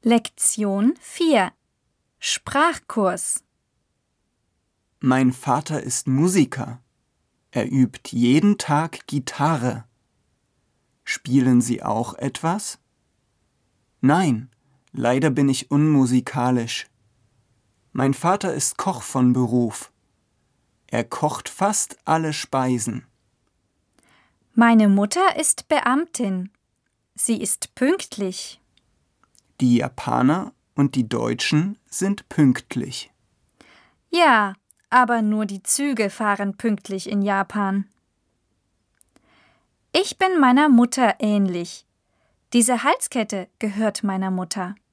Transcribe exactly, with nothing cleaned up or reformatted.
Lektion vier. Sprachkurs. Mein Vater ist Musiker. Er übt jeden Tag Gitarre. Spielen Sie auch etwas? Nein, leider bin ich unmusikalisch. Mein Vater ist Koch von Beruf. Er kocht fast alle Speisen. Meine Mutter ist Beamtin. Sie ist pünktlich. Die Japaner und die Deutschen sind pünktlich. Ja, aber nur die Züge fahren pünktlich in Japan. Ich bin meiner Mutter ähnlich. Diese Halskette gehört meiner Mutter.